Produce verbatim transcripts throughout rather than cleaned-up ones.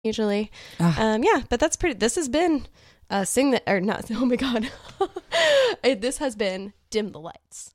usually. Ah. Um, yeah, but that's pretty, this has been uh, Sing the, or not, oh my God. It- this has been Dim the Lights.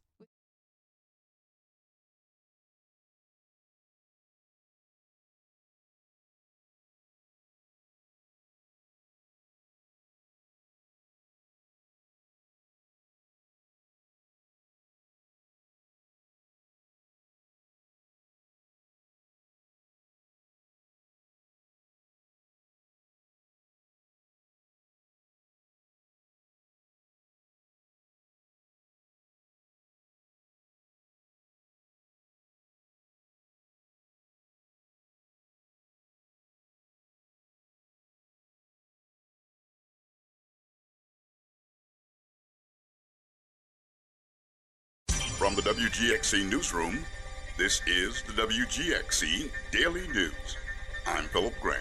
From the W G X C Newsroom, this is the W G X C Daily News. I'm Philip Grant.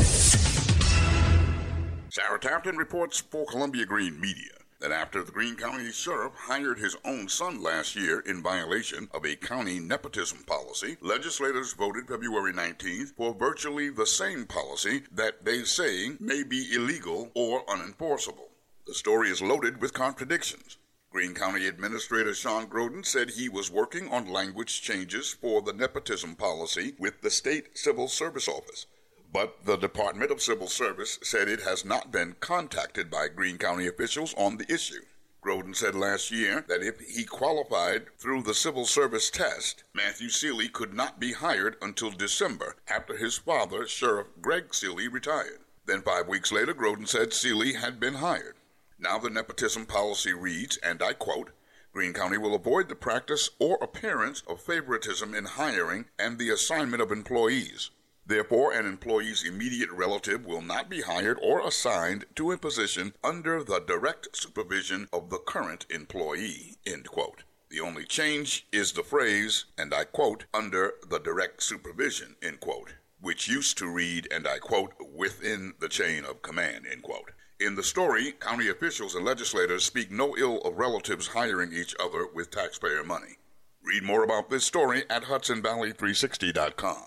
Sarah Tampton reports for Columbia Green Media that after the Greene County Sheriff hired his own son last year in violation of a county nepotism policy, legislators voted February nineteenth for virtually the same policy that they say may be illegal or unenforceable. The story is loaded with contradictions. Greene County Administrator Sean Groden said he was working on language changes for the nepotism policy with the State Civil Service Office. But the Department of Civil Service said it has not been contacted by Greene County officials on the issue. Groden said last year that if he qualified through the civil service test, Matthew Seeley could not be hired until December after his father, Sheriff Greg Seeley, retired. Then five weeks later, Groden said Seeley had been hired. Now the nepotism policy reads, and I quote, Greene County will avoid the practice or appearance of favoritism in hiring and the assignment of employees. Therefore, an employee's immediate relative will not be hired or assigned to a position under the direct supervision of the current employee, end quote. The only change is the phrase, and I quote, under the direct supervision, end quote, which used to read, and I quote, within the chain of command, end quote. In the story, county officials and legislators speak no ill of relatives hiring each other with taxpayer money. Read more about this story at Hudson Valley three sixty dot com.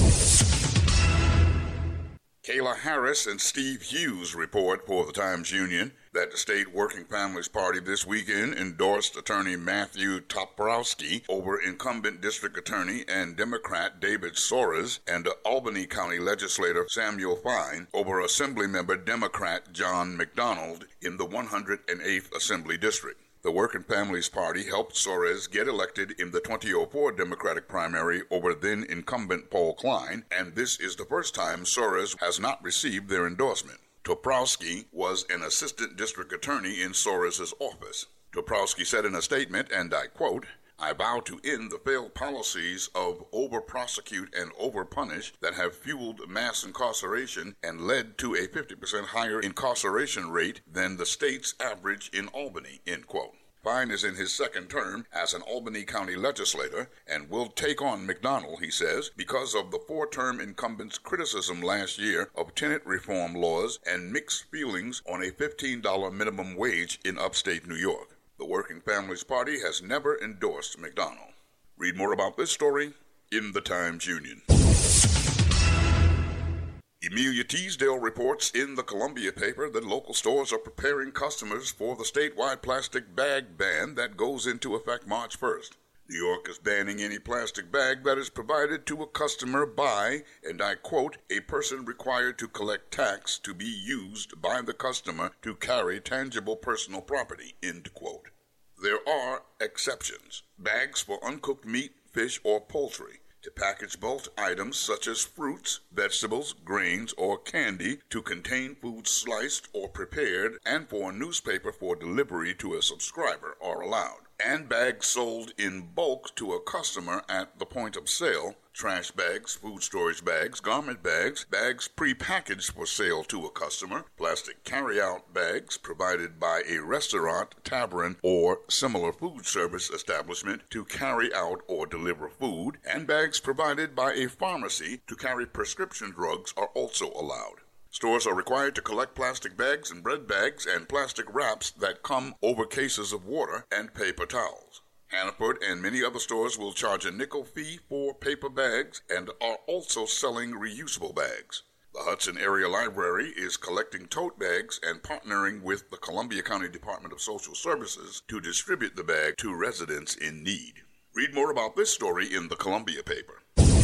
Kayla Harris and Steve Hughes report for the Times-Union that the State Working Families Party this weekend endorsed attorney Matthew Toporowski over incumbent district attorney and Democrat David Soares and Albany County legislator Samuel Fine over Assemblymember Democrat John McDonald in the one hundred eighth Assembly District. The Working Families Party helped Soares get elected in the twenty oh four Democratic primary over then-incumbent Paul Klein, and this is the first time Soares has not received their endorsement. Toporowski was an assistant district attorney in Soares' office. Toporowski said in a statement, and I quote, I vow to end the failed policies of over-prosecute and over-punish that have fueled mass incarceration and led to a fifty percent higher incarceration rate than the state's average in Albany, end quote. Fine is in his second term as an Albany County legislator and will take on McDonald, he says, because of the four-term incumbent's criticism last year of tenant reform laws and mixed feelings on a fifteen dollars minimum wage in upstate New York. The Working Families Party has never endorsed McDonald. Read more about this story in the Times-Union. Emilia Teasdale reports in the Columbia paper that local stores are preparing customers for the statewide plastic bag ban that goes into effect March first. New York is banning any plastic bag that is provided to a customer by, and I quote, a person required to collect tax to be used by the customer to carry tangible personal property, end quote. There are exceptions. Bags for uncooked meat, fish, or poultry. To package bulk items such as fruits, vegetables, grains, or candy to contain food sliced or prepared, and for a newspaper for delivery to a subscriber are allowed. And bags sold in bulk to a customer at the point of sale, trash bags, food storage bags, garment bags, bags pre-packaged for sale to a customer, plastic carry-out bags provided by a restaurant, tavern, or similar food service establishment to carry out or deliver food, and bags provided by a pharmacy to carry prescription drugs are also allowed. Stores are required to collect plastic bags and bread bags and plastic wraps that come over cases of water and paper towels. Hannaford and many other stores will charge a nickel fee for paper bags and are also selling reusable bags. The Hudson Area Library is collecting tote bags and partnering with the Columbia County Department of Social Services to distribute the bag to residents in need. Read more about this story in the Columbia paper.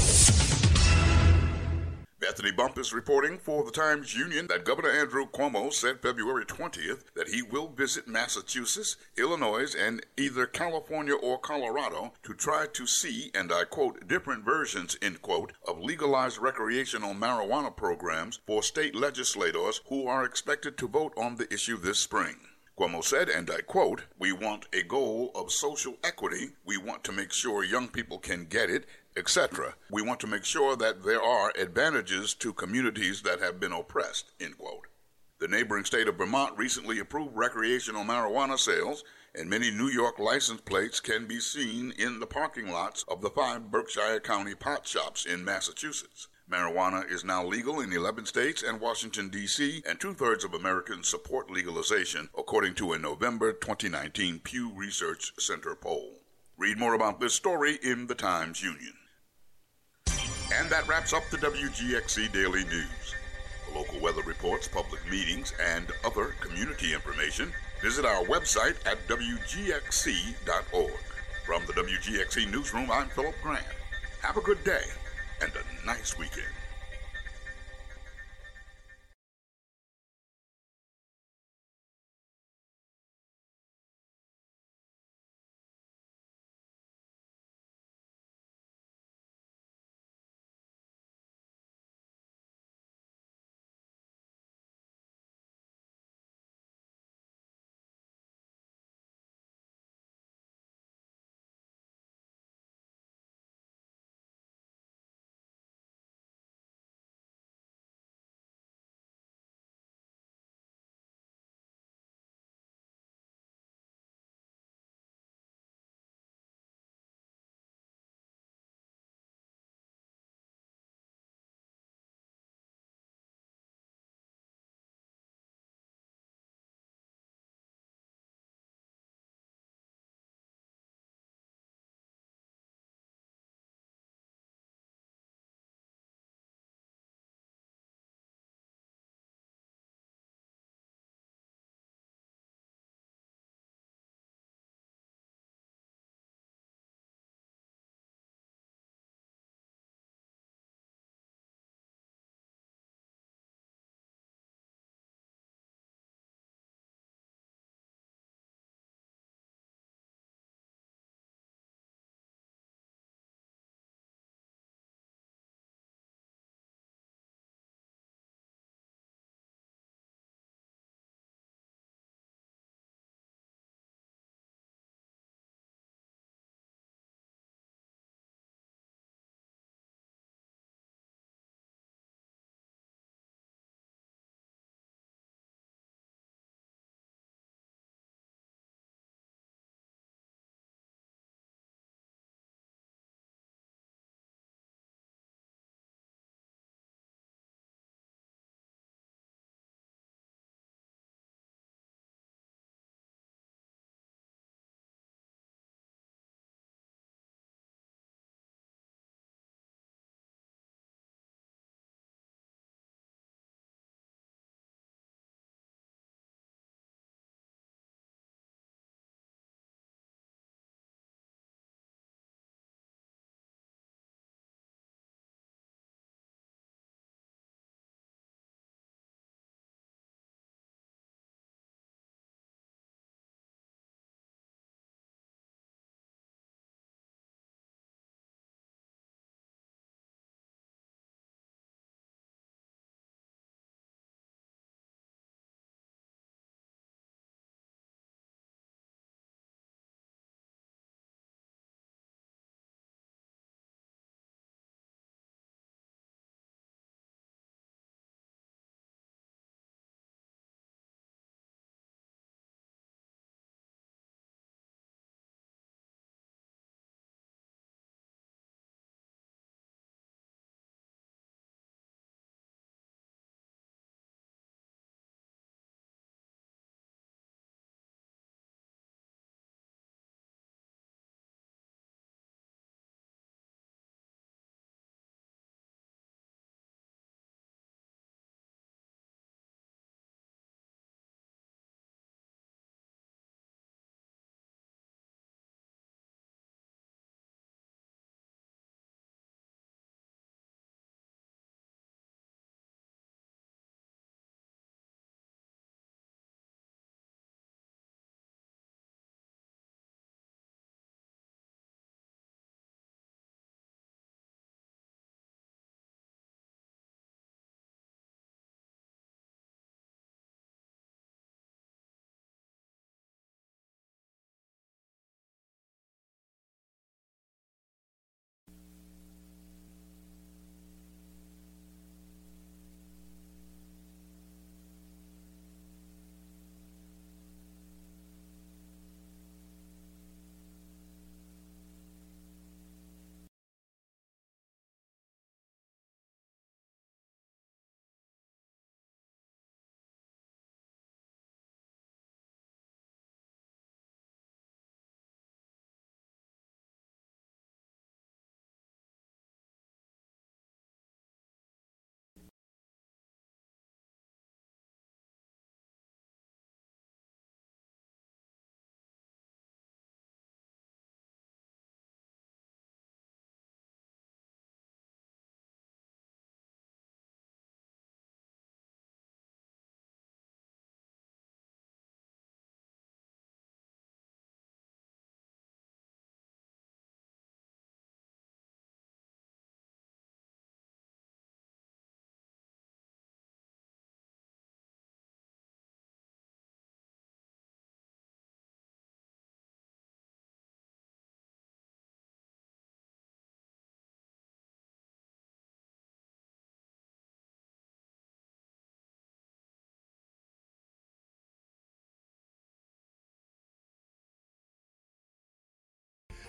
Bethany Bump is reporting for the Times-Union that Governor Andrew Cuomo said February twentieth that he will visit Massachusetts, Illinois, and either California or Colorado to try to see, and I quote, different versions, end quote, of legalized recreational marijuana programs for state legislators who are expected to vote on the issue this spring. Cuomo said, and I quote, "We want a goal of social equity. We want to make sure young people can get it, et cetera. We want to make sure that there are advantages to communities that have been oppressed," end quote. The neighboring state of Vermont recently approved recreational marijuana sales, and many New York license plates can be seen in the parking lots of the five Berkshire County pot shops in Massachusetts. Marijuana is now legal in eleven states and Washington, D C, and two-thirds of Americans support legalization, according to a November twenty nineteen Pew Research Center poll. Read more about this story in the Times-Union. And that wraps up the W G X C Daily News. For local weather reports, public meetings, and other community information, visit our website at W G X C dot org. From the W G X C Newsroom, I'm Philip Grant. Have a good day and a nice weekend.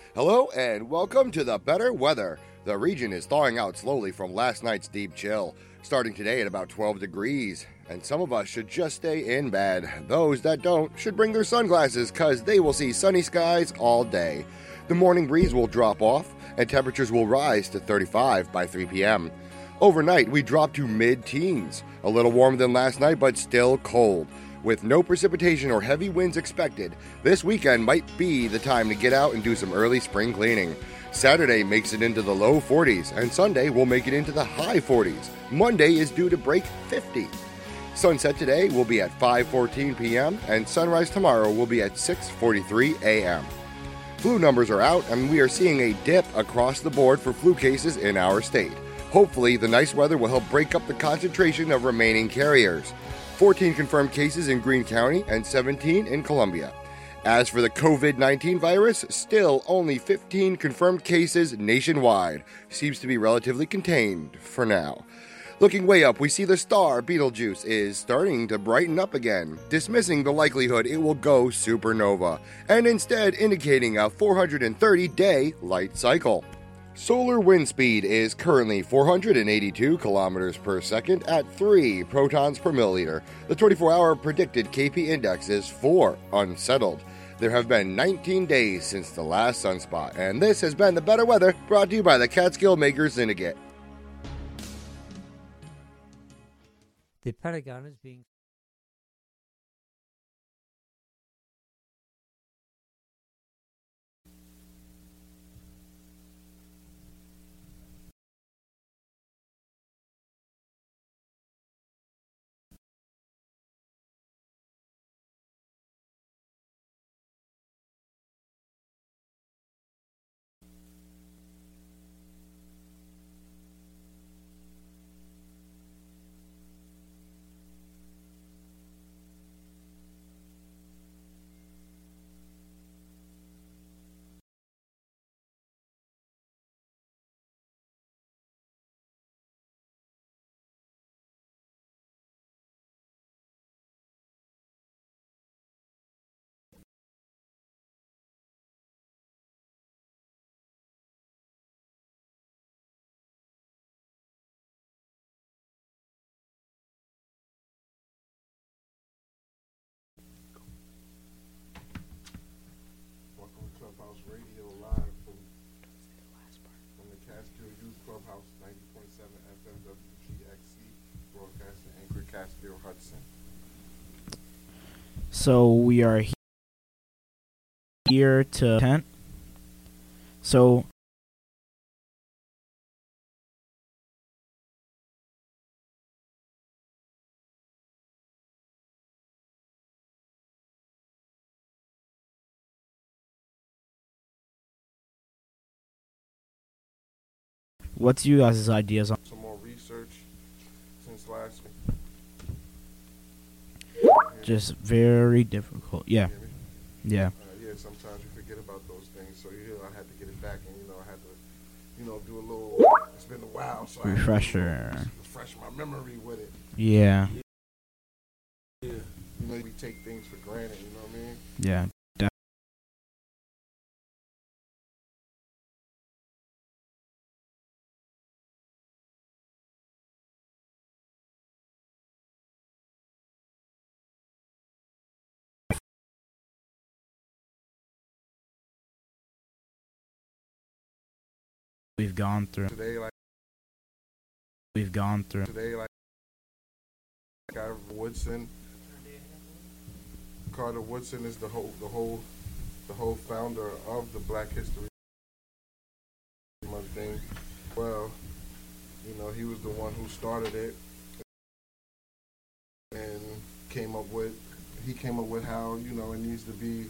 Hello and welcome to the better weather. The region is thawing out slowly from last night's deep chill, starting today at about twelve degrees. And some of us should just stay in bed. Those that don't should bring their sunglasses because they will see sunny skies all day. The morning breeze will drop off and temperatures will rise to thirty-five by three p.m. Overnight, we drop to mid-teens, a little warmer than last night but still cold. With no precipitation or heavy winds expected, this weekend might be the time to get out and do some early spring cleaning. Saturday makes it into the low forties, and Sunday will make it into the high forties. Monday is due to break fifty. Sunset today will be at five fourteen p.m., and sunrise tomorrow will be at six forty-three a.m. Flu numbers are out, and we are seeing a dip across the board for flu cases in our state. Hopefully, the nice weather will help break up the concentration of remaining carriers. fourteen confirmed cases in Greene County and seventeen in Columbia. As for the covid nineteen virus, still only fifteen confirmed cases nationwide. Seems to be relatively contained for now. Looking way up, we see the star Betelgeuse is starting to brighten up again, dismissing the likelihood it will go supernova, and instead indicating a four hundred thirty day light cycle. Solar wind speed is currently four hundred eighty-two kilometers per second at three protons per milliliter. The twenty-four hour predicted K P index is four, unsettled. There have been nineteen days since the last sunspot, and this has been the better weather brought to you by the Catskill Makers Syndicate. The Pentagon is being Clubhouse Radio live from, from the Catskill Youth Clubhouse, ninety point seven F M W G X C, broadcasting anchor Catskill Hudson. So we are he- here to tent. So what's you guys' ideas on Some more research since last week. just very difficult? Yeah. Hear me? Yeah. Uh, yeah, sometimes you forget about those things, so you know, I had to get it back, and you know, I had to, you know, do a little. It's been a while, so Refresher. I had to refresh my memory with it. Yeah. Yeah, you know, we take things for granted. You know what I mean? Yeah. Def- We've gone through. Today, like We've gone through. today, like Carter Woodson. Carter Woodson is the whole, the whole, the whole founder of the Black History Month thing. Well, you know, he was the one who started it and came up with. He came up with how, you know, it needs to be.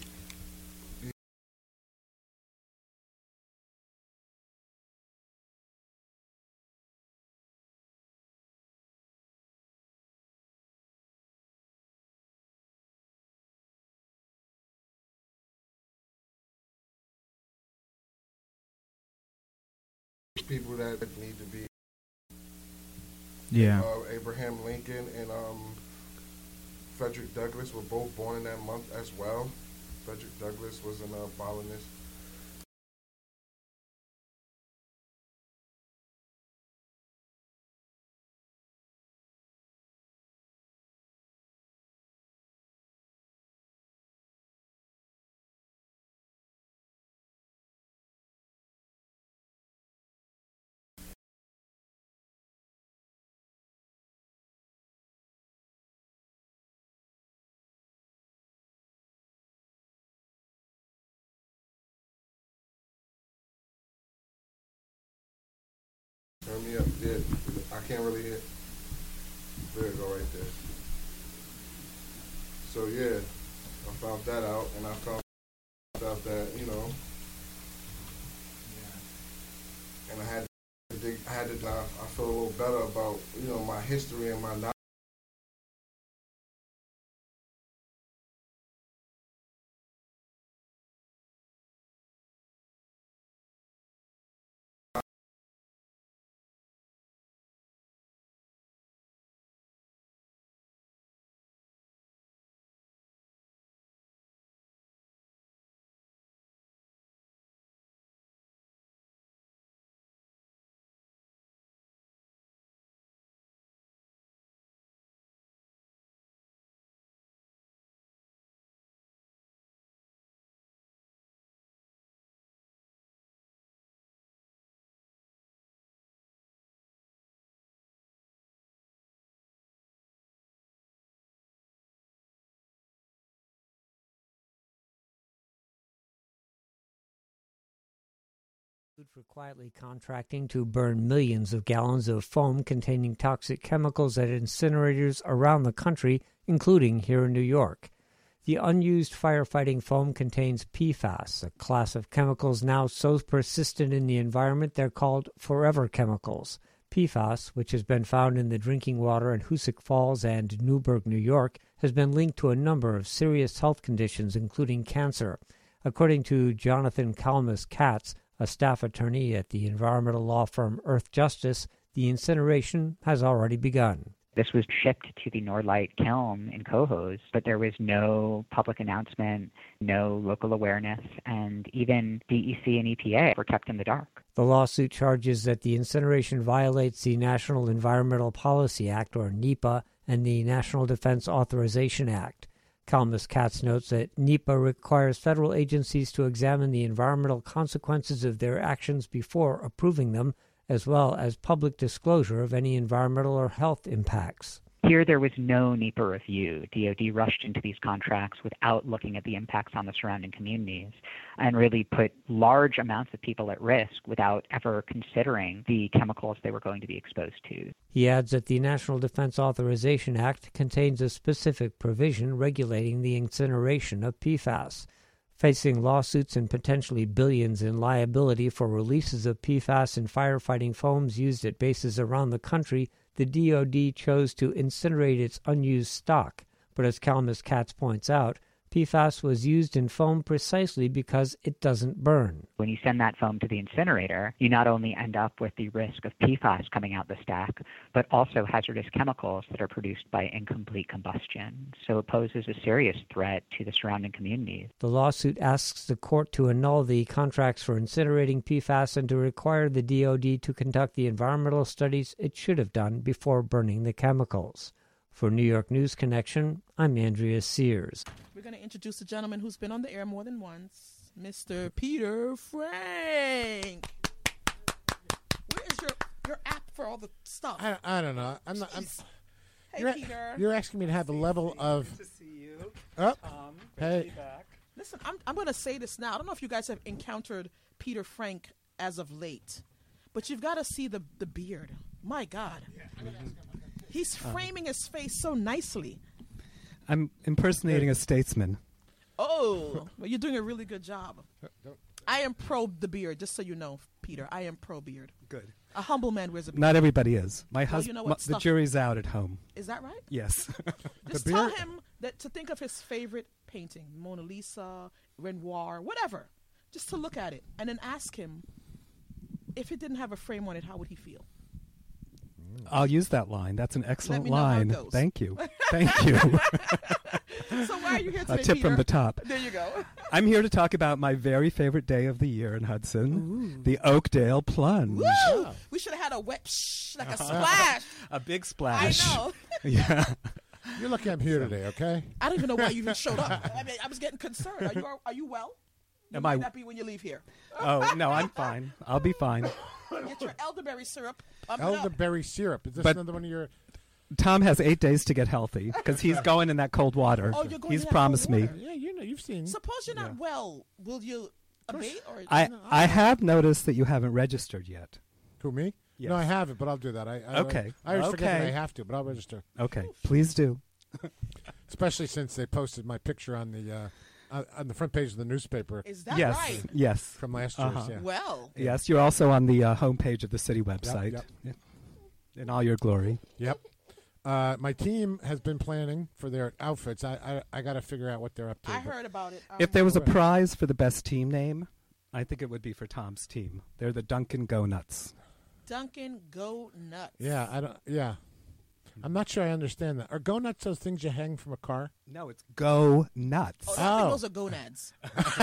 People that need to be. Yeah. Uh, Abraham Lincoln and um, Frederick Douglass were both born in that month as well. Frederick Douglass was an abolitionist. Turn me up. Yeah, I can't really hear. There you go, right there. So yeah, I found that out, and I found out that you know, yeah. and I had to dig, I had to. I, I feel a little better about you know my history and my knowledge. For quietly contracting to burn millions of gallons of foam containing toxic chemicals at incinerators around the country, including here in New York. The unused firefighting foam contains P FAS, a class of chemicals now so persistent in the environment they're called forever chemicals. P FAS, which has been found in the drinking water in Hoosick Falls and Newburgh, New York, has been linked to a number of serious health conditions, including cancer. According to Jonathan Kalmus-Katz, a staff attorney at the environmental law firm Earth Justice, the incineration has already begun. This was shipped to the Nordlight kiln in Cohoes, but there was no public announcement, no local awareness, and even D E C and E P A were kept in the dark. The lawsuit charges that the incineration violates the National Environmental Policy Act, or NEPA, and the National Defense Authorization Act. Kalmus-Katz notes that NEPA requires federal agencies to examine the environmental consequences of their actions before approving them, as well as public disclosure of any environmental or health impacts. Here there was no NEPA review. D O D rushed into these contracts without looking at the impacts on the surrounding communities and really put large amounts of people at risk without ever considering the chemicals they were going to be exposed to. He adds that the National Defense Authorization Act contains a specific provision regulating the incineration of P FAS. Facing lawsuits and potentially billions in liability for releases of P FAS in firefighting foams used at bases around the country, the D O D chose to incinerate its unused stock. But as Kalmus-Katz points out, P FAS was used in foam precisely because it doesn't burn. When you send that foam to the incinerator, you not only end up with the risk of P FAS coming out the stack, but also hazardous chemicals that are produced by incomplete combustion. So it poses a serious threat to the surrounding communities. The lawsuit asks the court to annul the contracts for incinerating P FAS and to require the D O D to conduct the environmental studies it should have done before burning the chemicals. For New York News Connection, I'm Andrea Sears. We're going to introduce a gentleman who's been on the air more than once, Mister Peter Frank. Where is your, your app for all the stuff? I, I don't know. I'm not. I'm, hey, you're, Peter. You're asking me to have the level of. Good to see you. Oh, Tom, hey. to be back. Listen, I'm, I'm going to say this now. I don't know if you guys have encountered Peter Frank as of late, but you've got to see the, the beard. My God. He's framing his face so nicely. I'm impersonating a statesman. Oh, well, you're doing a really good job. I am pro the beard, just so you know, Peter. I am pro beard. Good. A humble man wears a beard. Not everybody is. My Well, husband. you know what? the Stuff- jury's out at home. Is that right? Yes. Just The tell beard- him that to think of his favorite painting, Mona Lisa, Renoir, whatever, just to look at it, and then ask him if it didn't have a frame on it, how would he feel? I'll use that line. That's an excellent me know how it line. goes. Thank you. Thank you. So why are you here A today, tip Peter? from the top. There you go. I'm here to talk about my very favorite day of the year in Hudson, Ooh. the Oakdale Plunge. Woo! We should have had a wet psh, like a splash. A big I splash. know. Yeah. You're lucky I'm here today, okay? I don't even know why you even showed up. I mean, I was getting concerned. Are you are you well? You Am might I- not be when you leave here. Oh, no, I'm fine. I'll be fine. Get your elderberry syrup. Pump it up. Elderberry syrup. Is this But- another one of your... Tom has eight days to get healthy because he's going in that cold water. Oh, you're going he's in that promised cold me. water. Yeah, you know, you've seen... Suppose you're not well. Will you abate or? I, No, I have noticed that you haven't registered yet. Who, me? No, I haven't, but I'll do that. I, I Okay. I always forget that I Okay. have to, but I'll register. Okay, please do. Especially since they posted my picture on the uh, on on the front page of the newspaper. Is that yes, right? yes. From last year's, Uh-huh. yeah. Well. Yes, you're also on the uh, homepage of the city website yep. in all your glory. Yep. Uh, my team has been planning for their outfits. I I, I got to figure out what they're up to. I but- heard about it. Um, If there was a Right. prize for the best team name, I think it would be for Tom's team. They're the Dunkin' Go Nuts. Dunkin' Go Nuts. Yeah, I don't. Yeah, I'm not sure I understand that. Are go nuts those things you hang from a car? No, it's Go Nuts. Oh, I think Oh. those are gonads.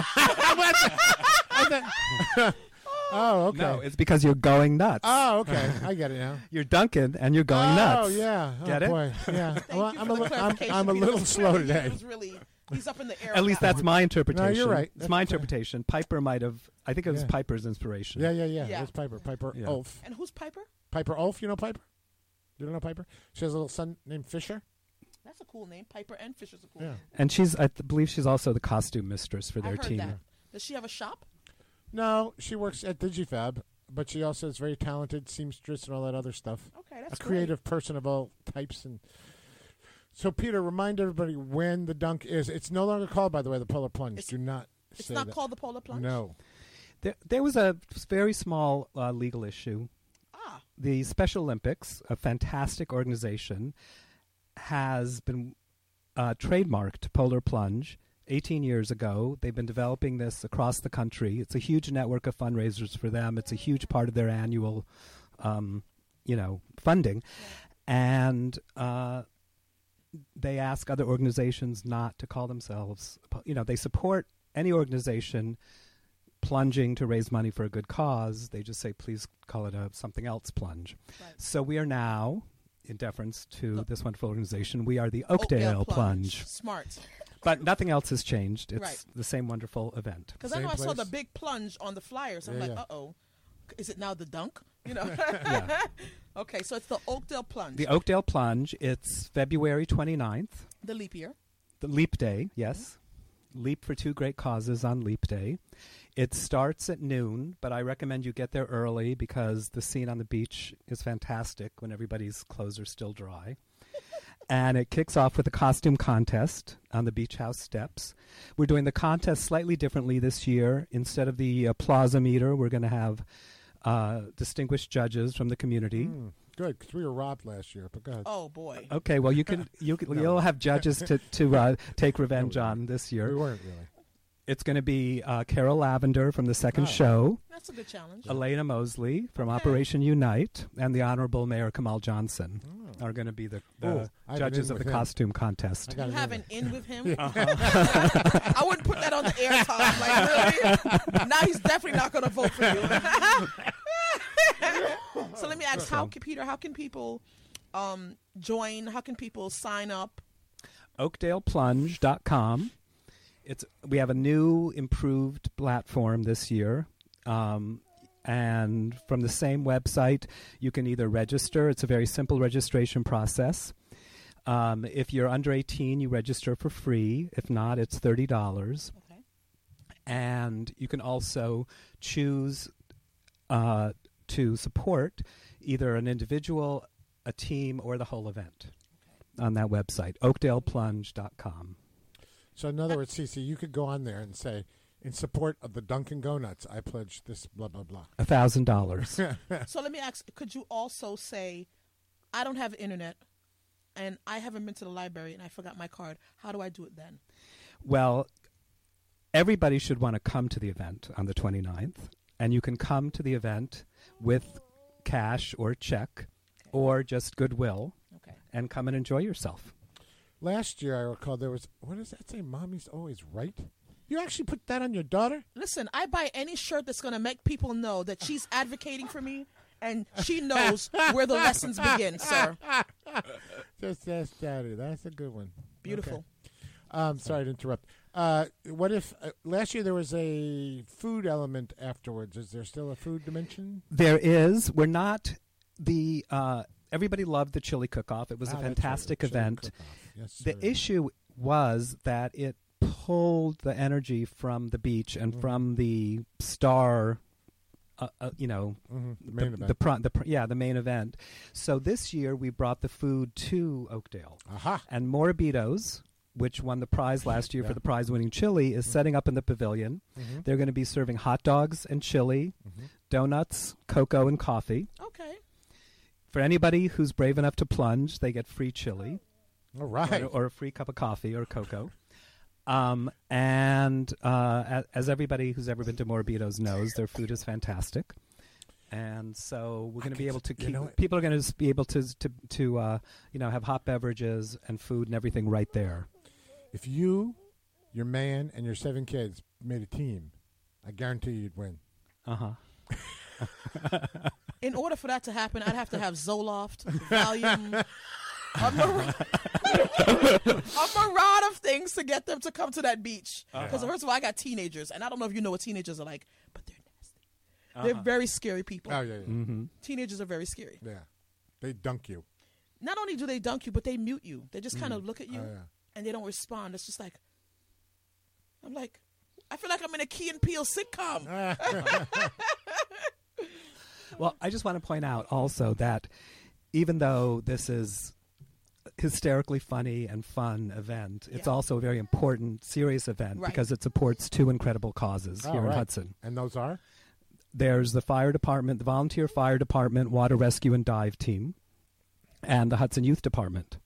Oh, okay. No, it's because you're going nuts. Oh, okay. I get it now. You're Dunkin' and you're going oh, nuts. yeah. Oh, Get it? boy. Yeah. Thank Well, you I'm, for a the li- I'm, clarification, I'm a Peter. little It was slow really- today. It was really, he's up in the air. At least that's my interpretation. No, you're right. It's my That's okay. interpretation. Piper might have. I think it was Yeah. Piper's inspiration. Yeah, yeah, yeah. Yeah. That's Piper. Piper Yeah. Ulf. And who's Piper? Piper Ulf. You know Piper? You don't know Piper? She has a little son named Fisher. That's a cool name. Piper and Fisher's a cool Yeah. name. And she's, I th- believe, she's also the costume mistress for I their heard team. that. Does she have a shop? No, she works at DigiFab, but she also is very talented seamstress and all that other stuff. Okay, that's a creative person of all types. And so, Peter, remind everybody when the dunk is. It's no longer called, by the way, the Polar Plunge. It's- Do not. It's say not that. called the Polar Plunge? No. There, there was a very small uh, legal issue. Ah. The Special Olympics, a fantastic organization, has been uh, trademarked Polar Plunge eighteen years ago. They've been developing this across the country. It's a huge network of fundraisers for them. It's a huge part of their annual, um, you know, funding. And uh, they ask other organizations not to call themselves, you know, they support any organization plunging to raise money for a good cause. They just say, please call it a something else plunge. Right. So we are now, in deference to this wonderful organization, we are the Oakdale, Oakdale plunge. Plunge. Smart. But nothing else has changed. It's Right. the same wonderful event. Because I know I saw the big plunge on the flyers. I'm Yeah, like, yeah. uh-oh. Is it now the dunk? You know? Yeah. Okay, so it's the Oakdale Plunge. The Oakdale plunge, it's February twenty-ninth. The leap year. The Leap Day, yes. Leap for two great causes on Leap Day. It starts at noon, but I recommend you get there early because the scene on the beach is fantastic when everybody's clothes are still dry. And it kicks off with a costume contest on the beach house steps. We're doing the contest slightly differently this year. Instead of the uh, plaza meter, we're going to have uh, distinguished judges from the community. Mm, good, because we were robbed last year. But go ahead. Oh, boy. Okay, well you can you can, No. you'll have judges to to uh, take revenge on this year. We weren't really. It's going to be uh, Carol Lavender from the second Oh. show, That's a good challenge. Elena Mosley from Operation Unite, and the Honorable Mayor Kamal Johnson are going to be the, the Ooh, I have judges an in of the with him. costume contest. You have an in with him? Yeah. I wouldn't put that on the air time. Like, really? Now he's definitely not going to vote for you. So let me ask, how can, Peter, how can people um, join? How can people sign up? Oakdale Plunge dot com. It's we have a new improved platform this year. Um, and from the same website, you can either register. It's a very simple registration process. Um, if you're under eighteen, you register for free. If not, it's thirty dollars. Okay. And you can also choose uh, to support either an individual, a team, or the whole event on that website, Oakdale Plunge dot com. So in other words, Cece, you could go on there and say, in support of the Dunkin' Go Nuts, I pledge this blah, blah, blah. A thousand dollars. So let me ask, could you also say, I don't have internet and I haven't been to the library and I forgot my card. How do I do it then? Well, everybody should want to come to the event on the twenty-ninth, and you can come to the event with cash or check or just goodwill Okay. and come and enjoy yourself. Last year, I recall there was, what does that say? Mommy's always right? You actually put that on your daughter? Listen, I buy any shirt that's going to make people know that she's advocating for me and she knows where the lessons begin, sir. Just ask Daddy. That's a good one. Beautiful. Okay. Um, sorry to interrupt. Uh, what if uh, last year there was a food element afterwards? Is there still a food dimension? There is. We're not the. Uh, everybody loved the chili cook-off. It was Ah, a that's right, fantastic the chili event. cook-off. Yes, the sir. issue was that it pulled the energy from the beach and Mm. from the star uh, uh, you know, Mhm, the the, main the, event. the, pro- the pr- yeah, the main event. So this year we brought the food to Oakdale. Aha. And Morbitos, which won the prize last year Yeah. for the prize-winning chili, is setting up in the pavilion. Mhm. They're going to be serving hot dogs and chili, Mhm. donuts, cocoa, and coffee. Okay. For anybody who's brave enough to plunge, they get free chili. All right. Or, or a free cup of coffee or cocoa. Um, and uh, as, as everybody who's ever been to Morbitos knows, their food is fantastic. And so we're going to be able to you keep know what? people are going to be able to to to uh, you know have hot beverages and food and everything right there. If you, your man, and your seven kids made a team, I guarantee you'd win. Uh huh. In order for that to happen, I'd have to have Zoloft, Valium, a, mar- a myriad of things to get them to come to that beach. Because Uh-huh. first of all, I got teenagers, and I don't know if you know what teenagers are like, but they're nasty. They're Uh-huh. very scary people. Oh, yeah, yeah. Mm-hmm. Teenagers are very scary. Yeah. They dunk you. Not only do they dunk you, but they mute you. They just kind of look at you, Oh, yeah. and they don't respond. It's just like, I'm like, I feel like I'm in a Key and Peele sitcom. Well, I just want to point out also that even though this is a hysterically funny and fun event, it's Yeah. also a very important, serious event Right. because it supports two incredible causes Oh, here in right. Hudson. And those are? There's the fire department, the volunteer fire department, water rescue and dive team, and the Hudson Youth Department.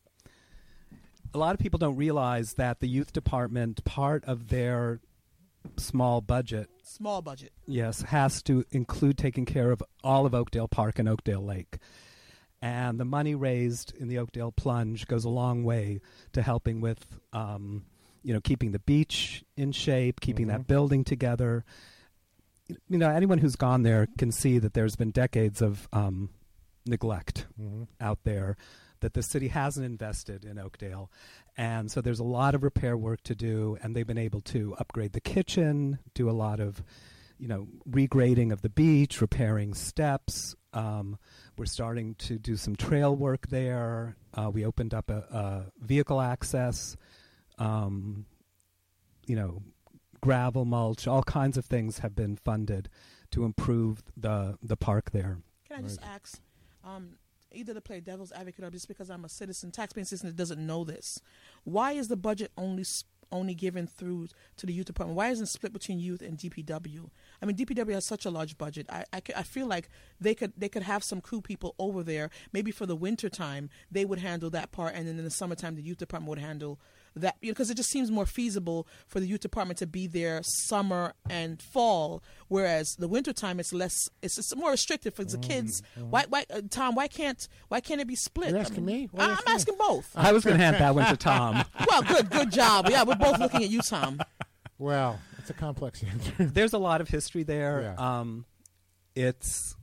A lot of people don't realize that the youth department, part of their small budget, Small budget. yes, has to include taking care of all of Oakdale Park and Oakdale Lake. And the money raised in the Oakdale Plunge goes a long way to helping with, um, you know, keeping the beach in shape, keeping Mhm. that building together. You know, anyone who's gone there can see that there's been decades of um, neglect Mhm. out there, that the city hasn't invested in Oakdale. And so there's a lot of repair work to do, and they've been able to upgrade the kitchen, do a lot of, you know, regrading of the beach, repairing steps. Um, we're starting to do some trail work there. Uh, we opened up a, a vehicle access, um, you know, gravel mulch, all kinds of things have been funded to improve the the park there. Can I just ask, um, either to play devil's advocate or just because I'm a citizen, taxpaying citizen that doesn't know this, why is the budget only s- only given through to the youth department? Why isn't it split between youth and D P W? I mean, D P W has such a large budget. I, I, c- I feel like they could they could have some crew people over there. Maybe for the winter time, they would handle that part, and then in the summertime, the youth department would handle that, because it just seems more feasible for the youth department to be there summer and fall, whereas the winter time it's less, it's, it's more restricted for the kids. Why, why, uh, Tom? Why can't why can't it be split? You're I asking mean, me? Why are I, you I'm asking me? asking both. I was going to hand that one to Tom. Well, good, good job. Yeah, we're both looking at you, Tom. Well, it's a complex answer. There's a lot of history there. Yeah. Um, it's,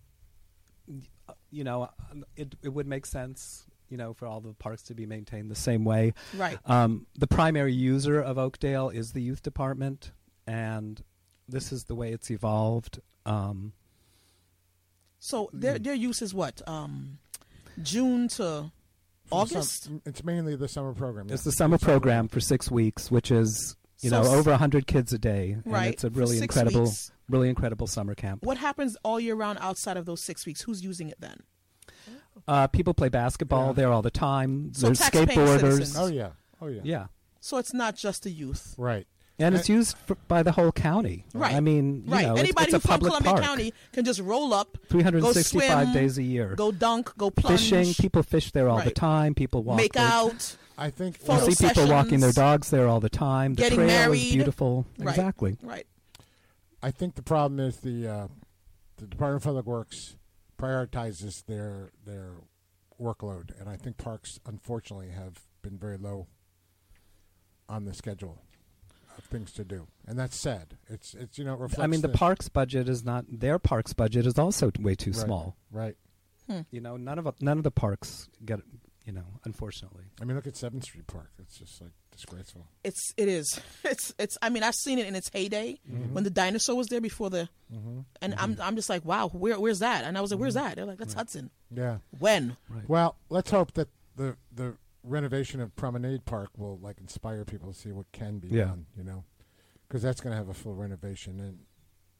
you know, it it would make sense, you know, for all the parks to be maintained the same way. Right. Um, the primary user of Oakdale is the youth department, and this is the way it's evolved. Um, So their their use is what? Um, June to August. Some- it's mainly the summer program. it's yeah. the summer program for six weeks, which is, you So know, s- over one hundred kids a day. And Right, it's a for really six incredible, weeks. really incredible summer camp. What happens all year round outside of those six weeks? Who's using it then? Uh, people play basketball Yeah. there all the time. So There's tax-paying skateboarders. citizens. Oh, yeah. Oh, yeah. Yeah. So it's not just the youth. Right. And it's used for, by the whole county. Right. I mean, you Right. know, it's- Anybody it's, a who's from public Columbia park. County can just roll up, three hundred sixty-five go swim, days a year. go dunk, go plunge, Fishing. People fish there all the Right. time. People walk. make there. out. I think You Photo see people walking their sessions, dogs there all the time. The getting trail married. is beautiful. Right. Exactly. Right. I think the problem is the uh, the Department of Public Works prioritizes their their workload, and I think parks, unfortunately, have been very low on the schedule of things to do, and that's sad. It's it's you know it reflects. I mean, the parks budget is not their parks budget is also way too Right. small. Right. You know, none of none of the parks get. You know, unfortunately. I mean, look at Seventh Street Park. It's just like disgraceful. It's it is. It's it's. I mean, I've seen it in its heyday Mhm. when the dinosaur was there before the, Mhm. and I'm I'm just like, wow, where where's that? And I was like, where's Mm-hmm. that? They're like, that's Hudson. Yeah. When? Well, let's hope that the the renovation of Promenade Park will like inspire people to see what can be Yeah. done. You know, because that's going to have a full renovation, and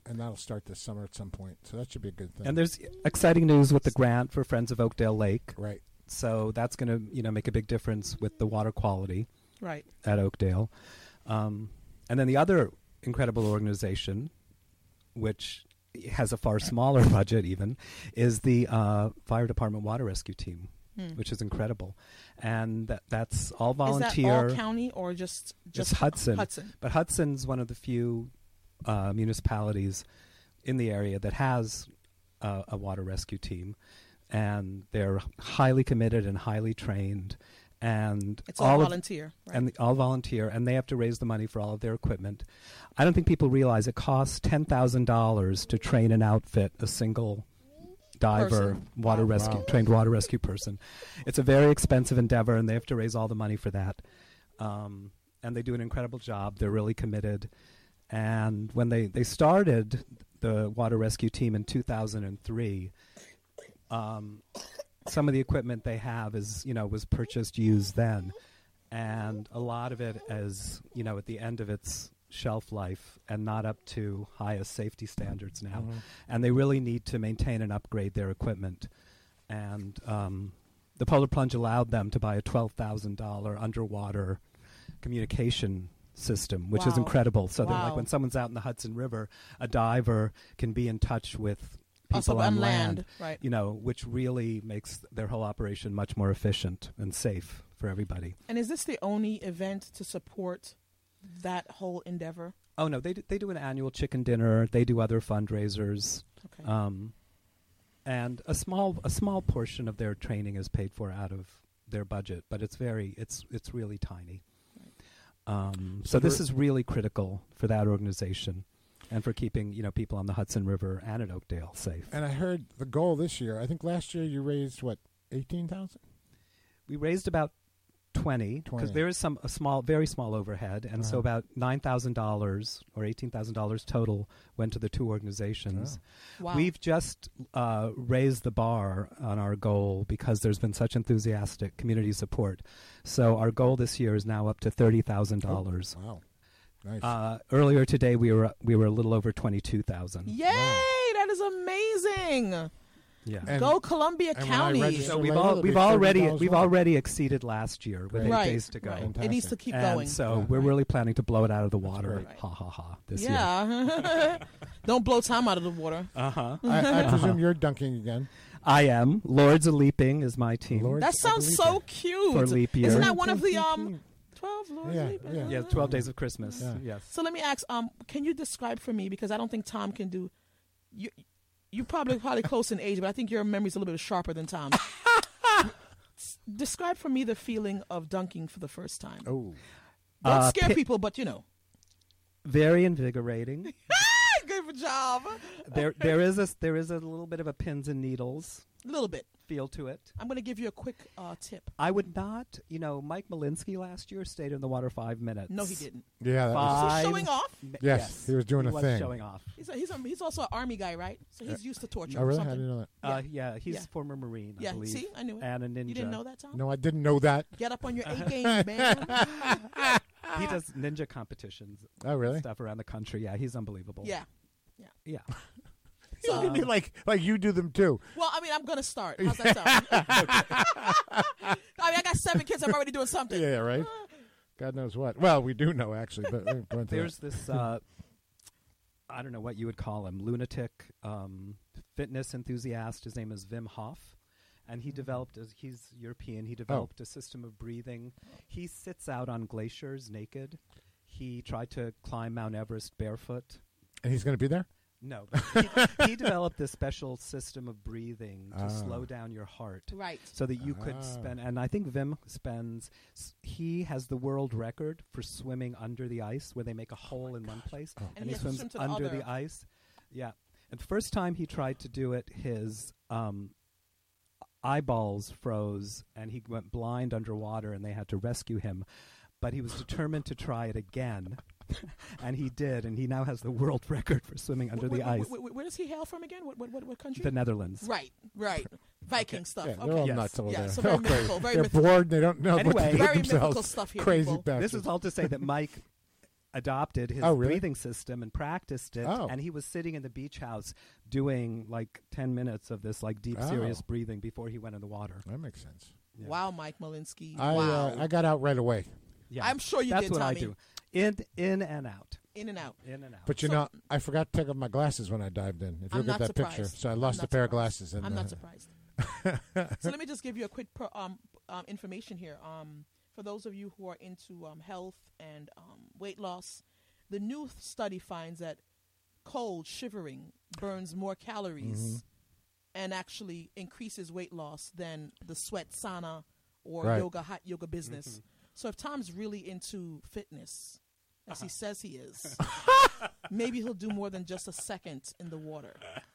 and that'll start this summer at some point. So that should be a good thing. And there's exciting news with the grant for Friends of Oakdale Lake. Right. So that's going to, you know, make a big difference with the water quality Right. at Oakdale. Um, and then the other incredible organization, which has a far smaller budget even, is the uh, Fire Department Water Rescue Team, Hmm. which is incredible. And that, that's all Is volunteer. that all county or just just Just Hudson. Hudson. But Hudson's one of the few uh, municipalities in the area that has uh, a water rescue team. And they're highly committed and highly trained. And It's all all of- volunteer, right? And the, all volunteer. And they have to raise the money for all of their equipment. I don't think people realize it costs ten thousand dollars to train and outfit a single diver, Person. water Wow. rescue, Wow. trained water rescue person. It's a very expensive endeavor, and they have to raise all the money for that. Um, and they do an incredible job. They're really committed. And when they, they started the water rescue team in two thousand three, um, some of the equipment they have is, you know, was purchased used then. And a lot of it is, you know, at the end of its shelf life and not up to highest safety standards now. Mhm. And they really need to maintain and upgrade their equipment. And um, the Polar Plunge allowed them to buy a twelve thousand dollars underwater communication system, which is Wow. incredible. So that, like, Wow. when someone's out in the Hudson River, a diver can be in touch with people Also on on land, land, right. you know, which really makes their whole operation much more efficient and safe for everybody. And is this the only event to support that whole endeavor? Oh no, they do, they do an annual chicken dinner. They do other fundraisers, Okay. um, and a small a small portion of their training is paid for out of their budget, but it's very it's it's really tiny. Um, so So this there- is really critical for that organization, and for keeping you know people on the Hudson River and at Oakdale safe. And I heard the goal this year. I think last year you raised what, eighteen thousand? We raised about twenty because twenty. there is some a small, very small overhead, and so Uh-huh. about nine thousand dollars or eighteen thousand dollars total went to the two organizations. Oh. Wow. We've just uh, raised the bar on our goal because there's been such enthusiastic community support. So our goal this year is now up to thirty thousand dollars. Oh, wow, nice. Uh, earlier today, we were we were a little over twenty-two thousand. Yay! That is amazing. Yeah. And- Go Columbia and when I County. register So we've later, all it'll be we've already thirty dollars we've more. already exceeded last year with Great. eight Right, days to go. right. Fantastic. It needs to keep and going. so Yeah. we're really planning to blow it out of the water. great. Ha ha ha! This year. Yeah. Don't blow time out of the water. Uh huh. I, I presume you're dunking again. I am. Lords of Leaping is my team. Lords That of sounds Leaping. so cute. For leap year. Isn't that one of the um twelve Lords Yeah, of Leaping? yeah. Yeah, twelve Days of Christmas. Yeah. Yes. So let me ask, um, can you describe for me, because I don't think Tom can do, you, you probably probably close in age, but I think your memory's a little bit sharper than Tom. S- describe for me the feeling of dunking for the first time. Oh, Don't Uh, scare pi- people, but you know. Very invigorating. Good job. there, there is a there is a little bit of a pins and needles A little bit. feel to it. I'm going to give you a quick uh, tip. I would not. You know, Mike Malinsky last year stayed in the water five minutes. No, he didn't. yeah. That was, Was Five. he showing off? mi- Yes, he was doing he a was thing. showing off. He's a, he's, a, he's also an army guy, right? So he's used to torture oh, or really? I something. didn't know that. Uh, yeah, he's Yeah. former Marine, I Yeah, believe. see? I knew it. And a ninja. You didn't know that, Tom? No, I didn't know that. Get up on your A game, man. He does ninja competitions. Oh, really? Stuff around the country. Yeah, he's unbelievable. Yeah. Yeah. So, what do you mean, like, like you do them too? Well, I mean, I'm going to start. How's that sound? I mean, I got seven kids. I'm already doing something. Yeah, right. God knows what. Well, we do know actually, but uh, go into There's that. this, uh, I don't know what you would call him, lunatic um, fitness enthusiast. His name is Wim Hof. And he developed, a, he's European, he developed a system of breathing. He sits out on glaciers naked. He tried to climb Mount Everest barefoot. And he's going to be there. No. he, he developed this special system of breathing to Ah. slow down your heart. Right. So that you could Ah. spend, and I think Wim spends, s- he has the world record for swimming under the ice where they make a hole in one place. Oh. And And he he has to swims swim to the under other. the ice. Yeah. And the first time he tried to do it, his um, eyeballs froze and he went blind underwater and they had to rescue him. But he was determined to try it again. And he did, and he now has the world record for swimming under Wh- the wh- ice. wh- wh- where does he hail from again? What what what, what country? The Netherlands. Right, right. Viking stuff. Yeah, okay. they're all Yes. nuts over Yeah, there. so very Okay. mythical, very They're mythical. bored. They don't know what Anyway. to do Very themselves. mythical stuff here, Crazy people. bastards. This is all to say that Mike adopted his Oh, really? breathing system and practiced it. Oh. And he was sitting in the beach house doing like ten minutes of this like deep, Oh. serious breathing before he went in the water. That makes sense. Yeah. Wow, Mike Malinsky. I wow. uh, I got out right away. Yeah. I'm sure you That's did, what Tommy. I do. In, in and out. In and out. In and out. But you So- know, I forgot to take off my glasses when I dived in. If you I'm look at not that surprised. picture, so I I'm lost not a pair of surprised. glasses. And, I'm uh, not surprised. So let me just give you a quick pro, um, um, information here. Um, for those of you who are into um, health and um, weight loss, the new study finds that cold shivering burns more calories Mm-hmm. and actually increases weight loss than the sweat sauna or Right. yoga hot yoga business. So if Tom's really into fitness, as he says he is, maybe he'll do more than just a second in the water.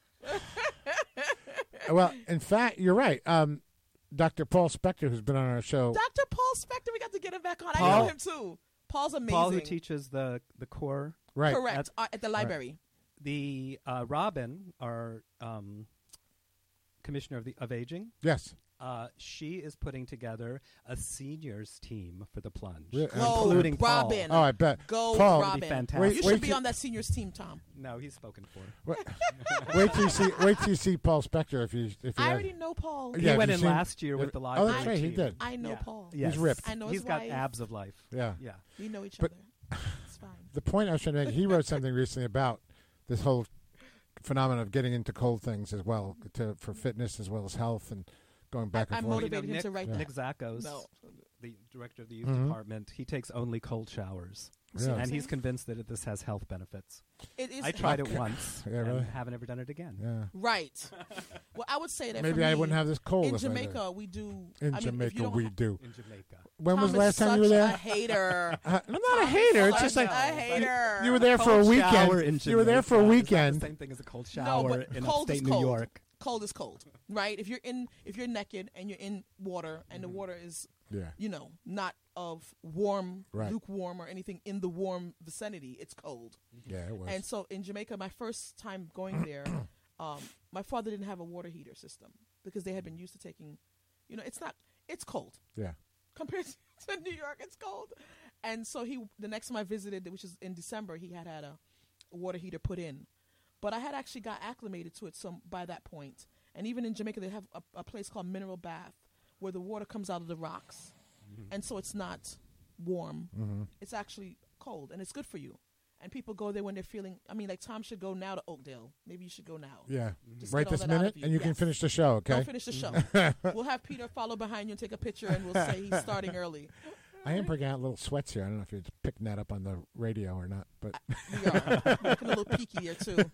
well, in fact, you're right. Um, Doctor Paul Spector, who's been on our show, Doctor Paul Spector, we got to get him back on. I Paul- know him too. Paul's amazing. Paul, who teaches the, the core. right? Correct. That's- uh, at the library. The uh, Robin, our um, commissioner of the of aging, Yes. uh, she is putting together a seniors team for the plunge, Really? Go, including Robin. Oh, I bet. Go, Paul, Robin. Be fantastic. Wait, You wait should be till- on that seniors team, Tom. No, he's spoken for. Wait, wait till you see. Wait till you see Paul Spector. If you if you I have- already know Paul. Yeah, He have went you in seen- last year with the Oh, library. that's right. He team. did. I know Yeah. Paul. Yes. ripped. I know He's his got wife. abs of life. Yeah. Yeah. We know each But- other. It's fine. The point I was trying to make, he wrote something recently about this whole phenomenon of getting into cold things as well, to for fitness as well as health, and going back I- and I'm forth. motivated him Nick, to write Nick that. Zackos, No. the director of the youth Mhm. department, he takes only cold showers. Yeah. And he's See? convinced that it, this has health benefits. It is I tried it Okay. once Yeah, and really? haven't ever done it again. Yeah. right. Well, I would say that for Maybe I me, wouldn't have this cold in if I did. Jamaica. We do. In I mean, if you Jamaica, don't we ha- do. In Jamaica. When was Tom the last is time you were such there? A hater. Uh, I'm not a Tom is hater. It's such just like a hater. you were there for a Cold weekend. shower in You were there for a Jamaica is not weekend. the same thing as a cold No, shower but in cold is upstate New cold. York. Cold is cold, right? If you're in, if you're naked and you're in water, and the water is, Yeah. you know, not of warm, Right. lukewarm, or anything in the warm vicinity, it's cold. Yeah, it was. And so in Jamaica, my first time going there, um, my father didn't have a water heater system because they had been used to taking, you know, it's not, it's cold yeah. compared to New York. It's cold, and so he, the next time I visited, which is in December, he had had a, a water heater put in, but I had actually got acclimated to it some by that point. And even in Jamaica, they have a, a place called Mineral Bath, where the water comes out of the rocks, and so it's not warm. Mm-hmm. It's actually cold, and it's good for you. And people go there when they're feeling. I mean, like Tom should go now to Oakdale. Maybe you should go now. Yeah. Just Right get all this that out minute, of you. and you can Yes. finish the show, okay? Don't finish the show. We'll have Peter follow behind you and take a picture, and we'll say he's starting early. I am bringing out little sweats here. I don't know if you're picking that up on the radio or not, but We are making a little peeky here too.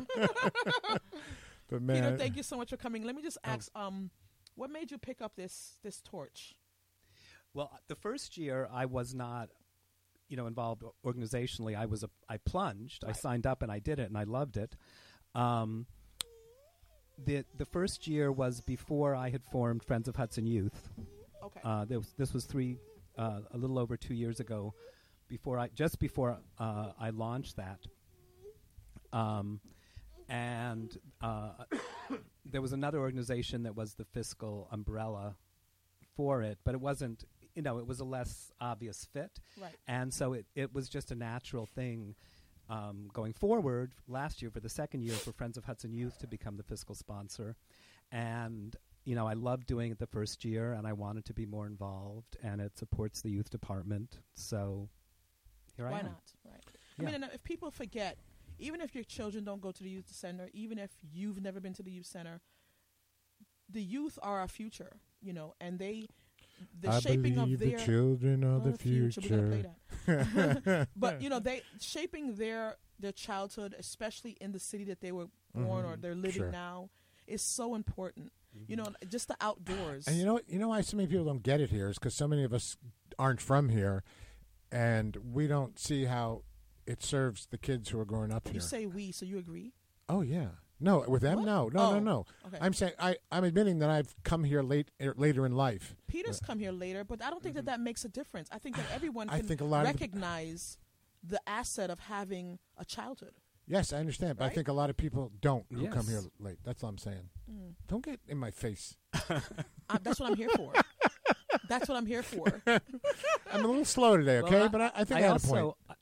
but man, Peter, thank you so much for coming. Let me just ask, um, what made you pick up this this torch? Well, the first year I was not, you know, involved organizationally. I was a, I plunged. I Right. signed up and I did it and I loved it. Um, the the first year was before I had formed Friends of Hudson Youth. Okay. Uh, this, this was three, uh, a little over two years ago, before I just before uh, I launched that. Um, and uh, there was another organization that was the fiscal umbrella for it, but it wasn't. You know, it was a less obvious fit, Right. and so it, it was just a natural thing um, going forward. Last year, for the second year, for Friends of Hudson Youth to become the fiscal sponsor, and you know, I loved doing it the first year, and I wanted to be more involved, and it supports the youth department. So here I Why am. not? Right. I Yeah. mean, and if people forget, even if your children don't go to the youth center, even if you've never been to the youth center, the youth are our future, you know, and they, the I shaping of believe their the children are Oh, the the future. future. We're gonna play that. But you know, they shaping their their childhood, especially in the city that they were born or Mhm. they're living Sure. now, is so important. You know, just the outdoors. And you know, what- you know why so many people don't get it here is because so many of us aren't from here, and we don't see how it serves the kids who are growing up You here. say we, so you agree? Oh yeah, no, with them, What? no, no, Oh, no, no. okay. I'm saying I, I'm admitting that I've come here late, er, later in life. Peter's come here later, but I don't think that that makes a difference. I think that everyone I can think a lot of the- recognize the, asset of having a childhood. Yes, I understand, but I Right? think a lot of people don't who come Yes. here late. That's all I'm saying. Mm. Don't get in my face. Uh, that's what I'm here for. That's what I'm here for. I'm a little slow today, okay? Well, but I, I think I, I had also, a point.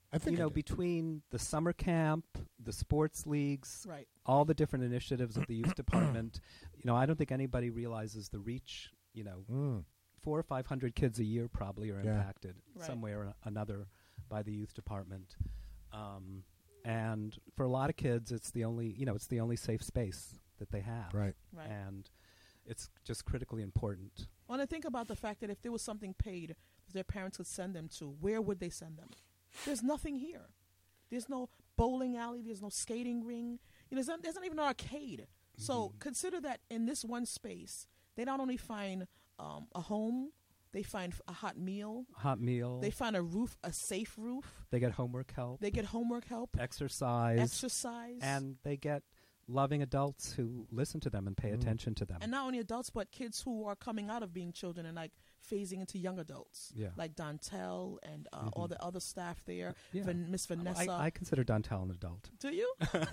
I think you I know, do. between the summer camp, the sports leagues, Right. all the different initiatives of the youth department, you know, I don't think anybody realizes the reach. You know, Mm. four or five hundred kids a year probably are Yeah. impacted Right. some way or another by the youth department. Um, and for a lot of kids, it's the only, you know, it's the only safe space that they have. Right. Right. And it's just critically important. Well, I think about the fact that if there was something paid that their parents could send them to, where would they send them? There's nothing here. There's no bowling alley. There's no skating ring. You know, there's not, there's not even an arcade. So consider that in this one space, they not only find um, a home, they find a hot meal. Hot meal. They find a roof, a safe roof. They get homework help. They get homework help. Exercise. Exercise. And they get loving adults who listen to them and pay Mm. attention to them. And not only adults, but kids who are coming out of being children and like phasing into young adults. Yeah. Like Dantel and uh, Mhm. all the other staff there. Yeah. Van- Miss Vanessa. I, I consider Dantel an adult. Do you?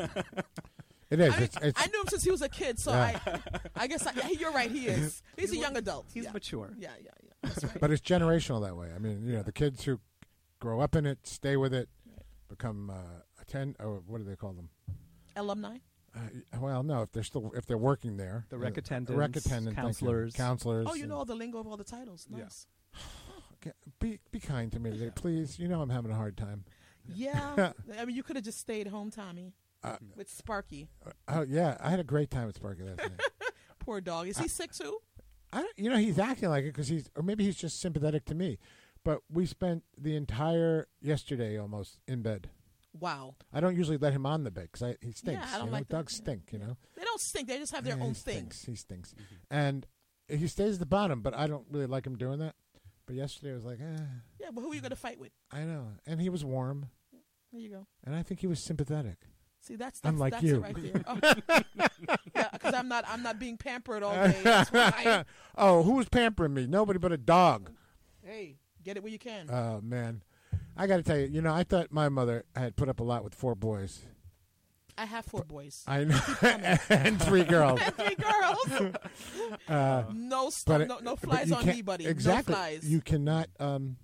It is. I, mean, it's, it's, I knew him since he was a kid, so Yeah. I, I guess I, yeah, you're right. He is. He's, a young adult. He's yeah. mature. Yeah, yeah, yeah. That's right. but it's generational that way. I mean, you know, the kids who grow up in it, stay with it, Right. become uh, attend. Or what do they call them? Alumni. Uh, well, no, if they're still if they're working there, The rec Uh, attendants, rec attendant, thank you. counselors. counselors. Oh, you and- know all the lingo of all the titles. Yeah. Nice. Okay, Be be kind to me today, please. You know I'm having a hard time. Yeah. I mean, you could have just stayed home, Tommy, Uh, with Sparky. oh yeah, I had a great time with Sparky last night. Poor dog. Is he sick too? I don't, you know, he's acting like it because he's, or maybe he's just sympathetic to me. But we spent the entire yesterday almost in bed. Wow. I don't usually let him on the bed because he stinks. Yeah, I don't you know? like that. Dogs stink, you know. They don't stink. They just have their Yeah, own he thing. stinks. He stinks, and he stays at the bottom. But I don't really like him doing that. But yesterday I was like, eh, Yeah, but who are you going to fight with? I know, and he was warm, There you go. and I think he was sympathetic. See, that's that's, Unlike that's you. it right there. Oh. Yeah, because I'm not I'm not being pampered all day. That's fine. Oh, who's pampering me? Nobody but a dog. Hey, get it where you can. Oh man, I got to tell you, you know, I thought my mother had put up a lot with four boys. I have four boys. I know, and three girls. And three girls. Uh, no, st- but it- no, no but flies you on can't- me, buddy. Exactly. No flies. You cannot. Um,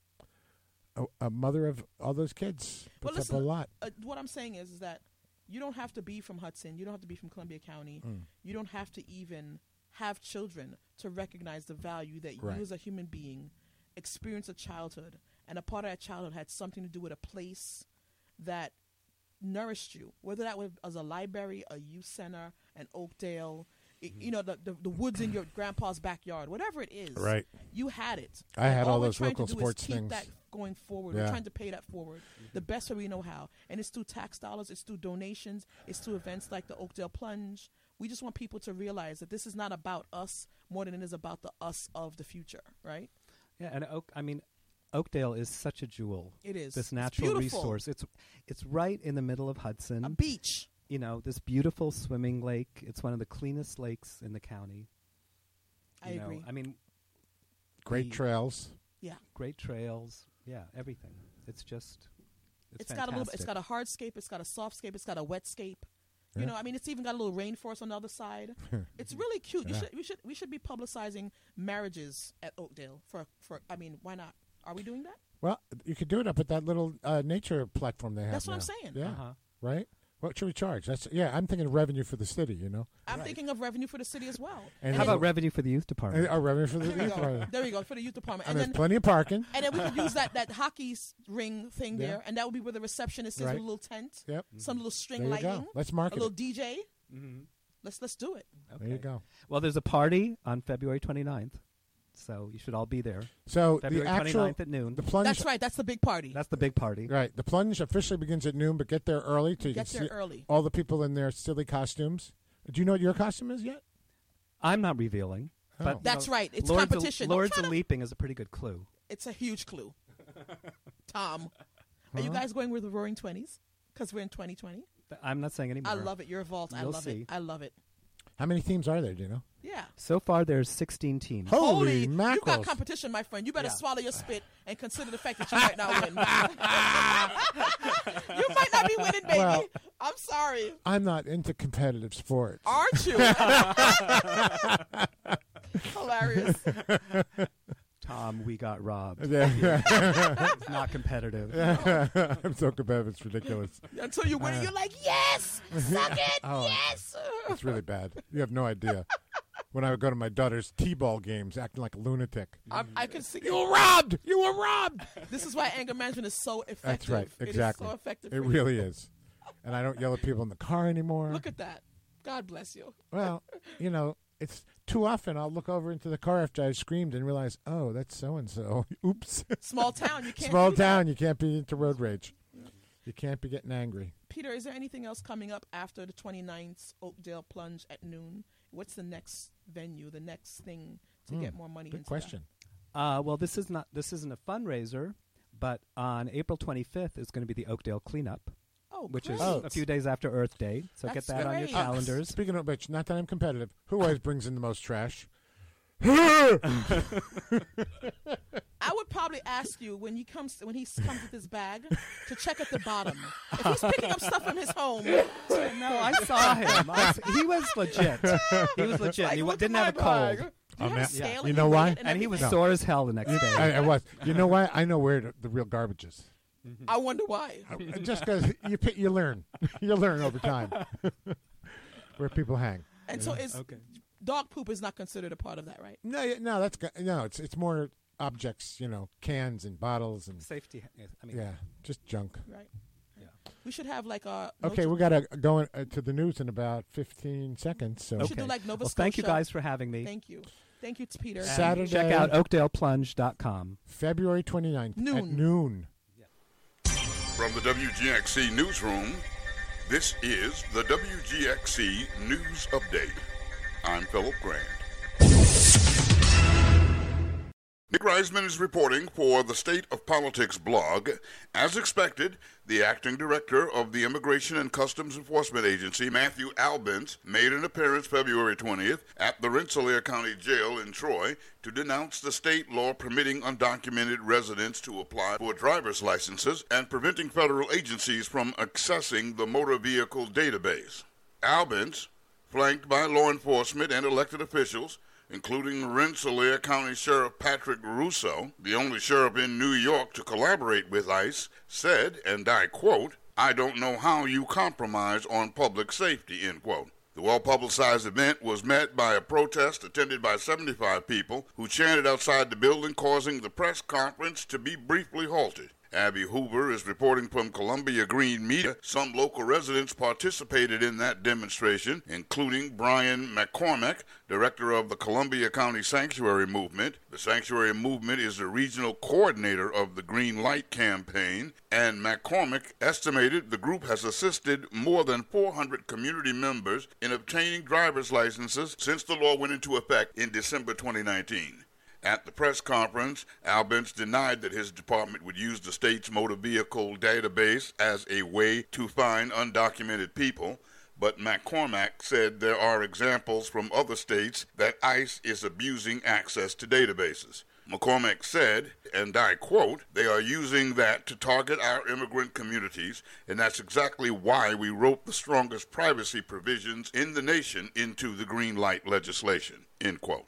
a, a mother of all those kids Well, puts listen, up a lot. Uh, what I'm saying is, is that you don't have to be from Hudson. You don't have to be from Columbia County. Mm. You don't have to even have children to recognize the value that Right. you as a human being experience a childhood. And a part of that childhood had something to do with a place that nourished you, whether that was as a library, a youth center, an Oakdale, i- you know, the, the the woods in your grandpa's backyard, whatever it is. Right. You had it. I had And all we're those trying local to do sports is keep things. that going forward. Yeah. We're trying to pay that forward the best way we know how. And it's through tax dollars, it's through donations, it's through events like the Oakdale Plunge. We just want people to realize that this is not about us more than it is about the us of the future, right? Yeah, and Oak, I mean, Oakdale is such a jewel. It is. This It's natural beautiful. resource. It's it's right in the middle of Hudson. A beach. You know, this beautiful swimming lake. It's one of the cleanest lakes in the county. I You know, agree. I mean, Great the- trails. Yeah. great trails. Yeah, everything. It's just it's, It's got a little bit, it's fantastic. got a hardscape, it's got a softscape, it's got a wetscape. You Yeah. know, I mean, it's even got a little rainforest on the other side. It's really cute. You Yeah. should, we should, we should be publicizing marriages at Oakdale for, for. I mean, why not? Are we doing that? Well, you could do it up at that little uh, nature platform they have. That's what I'm now. saying. Yeah. Uh-huh. Right. What should we charge? That's yeah. I'm thinking revenue for the city. You know. I'm thinking of revenue for the city as well. And How then- about revenue for the youth department? Uh, revenue for the There we youth go. department. There we go for the youth department, And and there's then plenty of parking. and then we could use that that hockey s- ring thing Yeah. there, and that would be where the receptionist is Right. with a little tent, Yep. some little string There you go. lighting, Let's a market little it. D J. Mm-hmm. Let's let's do it. There you go. Well, there's a party on February twenty-ninth, so you should all be there. So February the actual twenty-ninth at noon. the plunge. That's right. That's the big party. That's the big party. Right. The plunge officially begins at noon, but get there early so you Get can there see early. all the people in their silly costumes. Do you know what your costume is yet? I'm not revealing. Oh. But you That's know, right. It's Lords of- competition. Don't Lords try of to- Leaping is a pretty good clue. It's a huge clue. Tom, are you guys going with the Roaring Twenties? Because we're in twenty twenty. Th- I'm not saying anymore. I love it. Your vault. I You'll love see. it. I love it. How many teams are there? Do you know? Yeah. So far, there's sixteen teams. Holy you mackerels! got competition, my friend. You better Yeah. swallow your spit and consider the fact that you might not win. You might not be winning, baby. Well- I'm sorry. I'm not into competitive sports. Aren't you? Hilarious. Tom, we got robbed. Yeah. It's not competitive. I'm so competitive, it's ridiculous. Until you win, Uh, you're like, yes, suck it, Oh, yes. It's really bad. You have no idea. When I would go to my daughter's T-ball games, acting like a lunatic. I, I can see You were robbed! You were robbed! This is why anger management is so effective. That's right. Exactly. It is so effective. It for really you. is. And I don't yell at people in the car anymore. Look at that. God bless you. Well, you know, it's too often I'll look over into the car after I've screamed and realize, oh, that's so-and-so. Oops. Small town, you can't Small do that. town, you can't be into road rage. You can't be getting angry. Peter, is there anything else coming up after the twenty-ninth Oakdale Plunge at noon? What's the next venue, the next thing to Hmm, get more money good into question. Uh, well, this is not. This isn't a fundraiser, but on April twenty-fifth is going to be the Oakdale Cleanup, Oh, which great. is Oh. a few days after Earth Day. So That's get that on your great. calendars. Speaking of which, not that I'm competitive, who always brings in the most trash? I would probably ask you when he comes when he comes with his bag to check at the bottom. If he's picking up stuff from his home, No, I saw him. I s- he was legit. He was legit. Like, he wa- look didn't at have a my cold. bag. Do you Oh, have a man. scale Yeah. and You know why? weigh it And he was everything? sore as hell the next day. I, I was. You know why? I know where the, the real garbage is. I wonder why. Just because you pi- you learn, you learn over time where people hang. And so is Okay. dog poop is not considered a part of that, right? No, yeah, no, that's go- no. It's it's more objects, you know, cans and bottles and Safety. I mean, yeah, just junk. Right. Yeah. We should have like a. Okay, we gotta go in, uh, to the news in about fifteen seconds. So We should do like Nova Well, Scotia. thank you guys for having me. Thank you. Thank you, to Peter. And Saturday- Check out oakdale plunge dot com. February twenty-ninth at Noon. noon. From the W G X C Newsroom, this is the W G X C News Update. I'm Philip Grant. Nick Reisman is reporting for the State of Politics blog. As expected, the acting director of the Immigration and Customs Enforcement Agency, Matthew Albence, made an appearance February twentieth at the Rensselaer County Jail in Troy to denounce the state law permitting undocumented residents to apply for driver's licenses and preventing federal agencies from accessing the motor vehicle database. Albence, flanked by law enforcement and elected officials, including Rensselaer County Sheriff Patrick Russo, the only sheriff in New York to collaborate with ICE, said, and I quote, "I don't know how you compromise on public safety," end quote. The well-publicized event was met by a protest attended by seventy-five people who chanted outside the building, causing the press conference to be briefly halted. Abby Hoover is reporting from Columbia Green Media. Some local residents participated in that demonstration, including Brian McCormack, director of the Columbia County Sanctuary Movement. The Sanctuary Movement is the regional coordinator of the Green Light Campaign, and McCormack estimated the group has assisted more than four hundred community members in obtaining driver's licenses since the law went into effect in December twenty nineteen. At the press conference, Albence denied that his department would use the state's motor vehicle database as a way to find undocumented people, but McCormack said there are examples from other states that ICE is abusing access to databases. McCormack said, and I quote, "They are using that to target our immigrant communities, and that's exactly why we wrote the strongest privacy provisions in the nation into the Green Light legislation," end quote.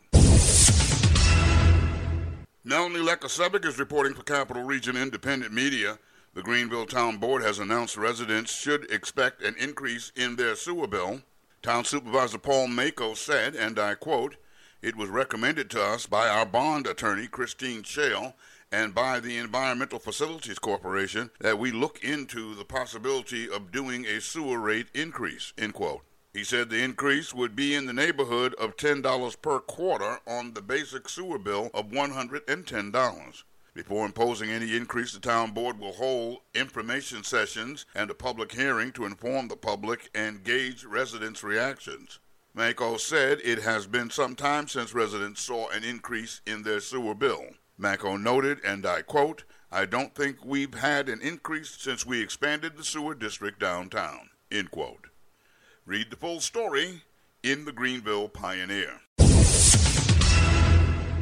Melanie Lekasevic is reporting for Capital Region Independent Media. The Greenville Town Board has announced residents should expect an increase in their sewer bill. Town Supervisor Paul Mako said, and I quote, "It was recommended to us by our bond attorney, Christine Shale, and by the Environmental Facilities Corporation that we look into the possibility of doing a sewer rate increase," end quote. He said the increase would be in the neighborhood of ten dollars per quarter on the basic sewer bill of one hundred ten dollars. Before imposing any increase, the town board will hold information sessions and a public hearing to inform the public and gauge residents' reactions. Mako said it has been some time since residents saw an increase in their sewer bill. Mako noted, and I quote, "I don't think we've had an increase since we expanded the sewer district downtown," end quote. Read the full story in the Greenville Pioneer.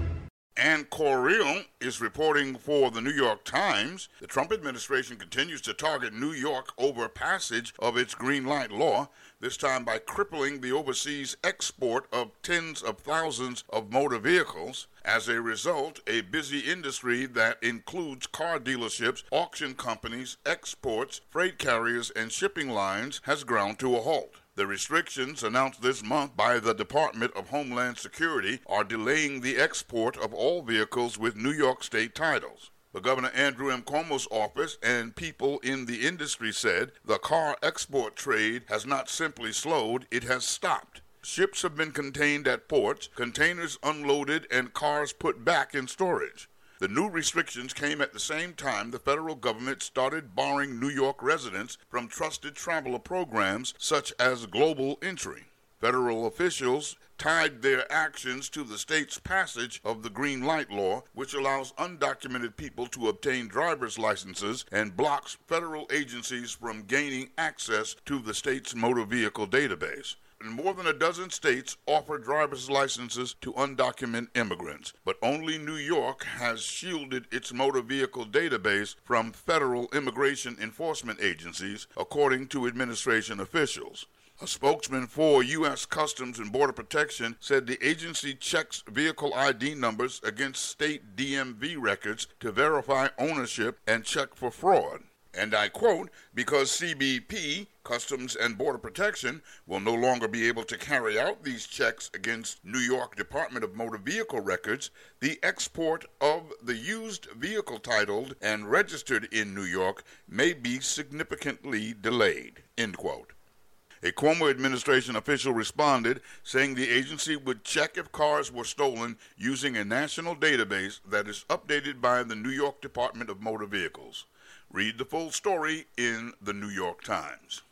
Ann Correal is reporting for the New York Times. The Trump administration continues to target New York over passage of its green light law, this time by crippling the overseas export of tens of thousands of motor vehicles. As a result, a busy industry that includes car dealerships, auction companies, exports, freight carriers, and shipping lines has ground to a halt. The restrictions announced this month by the Department of Homeland Security are delaying the export of all vehicles with New York state titles. But Governor Andrew M. Cuomo's office and people in the industry said the car export trade has not simply slowed, it has stopped. Ships have been contained at ports, containers unloaded, and cars put back in storage. The new restrictions came at the same time the federal government started barring New York residents from trusted traveler programs such as Global Entry. Federal officials tied their actions to the state's passage of the Green Light Law, which allows undocumented people to obtain driver's licenses and blocks federal agencies from gaining access to the state's motor vehicle database. More than a dozen states offer driver's licenses to undocumented immigrants, but only New York has shielded its motor vehicle database from federal immigration enforcement agencies, according to administration officials. A spokesman for U S Customs and Border Protection said the agency checks vehicle I D numbers against state D M V records to verify ownership and check for fraud. And I quote, because C B P, Customs and Border Protection, will no longer be able to carry out these checks against New York Department of Motor Vehicle records, the export of the used vehicle titled and registered in New York may be significantly delayed, end quote. A Cuomo administration official responded, saying the agency would check if cars were stolen using a national database that is updated by the New York Department of Motor Vehicles. Read the full story in the New York Times.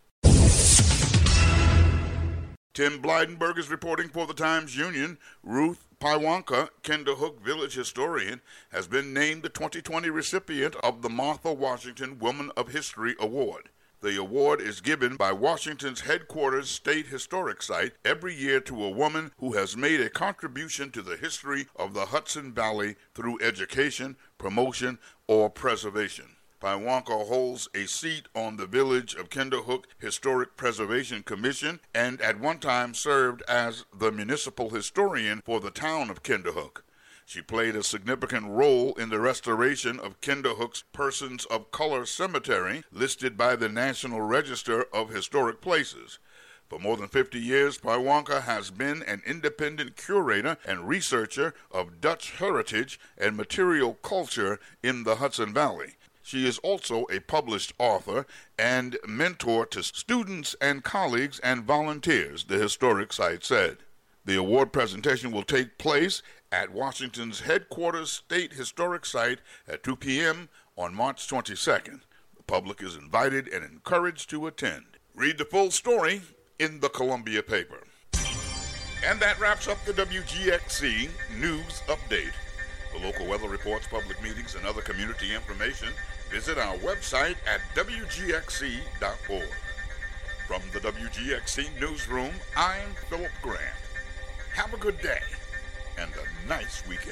Tim Blydenberg is reporting for the Times-Union. Ruth Paiwanka, Kinderhook Village historian, has been named the twenty twenty recipient of the Martha Washington Woman of History Award. The award is given by Washington's headquarters state historic site every year to a woman who has made a contribution to the history of the Hudson Valley through education, promotion, or preservation. Paiwanka holds a seat on the Village of Kinderhook Historic Preservation Commission and at one time served as the municipal historian for the town of Kinderhook. She played a significant role in the restoration of Kinderhook's Persons of Color Cemetery, listed by the National Register of Historic Places. For more than fifty years, Paiwanka has been an independent curator and researcher of Dutch heritage and material culture in the Hudson Valley. She is also a published author and mentor to students and colleagues and volunteers, the historic site said. The award presentation will take place at Washington's headquarters state historic site at two p.m. on March twenty-second. The public is invited and encouraged to attend. Read the full story in the Columbia paper. And that wraps up the W G X C News Update. For local weather reports, public meetings, and other community information, visit our website at W G X C dot org. From the W G X C Newsroom, I'm Philip Grant. Have a good day and a nice weekend.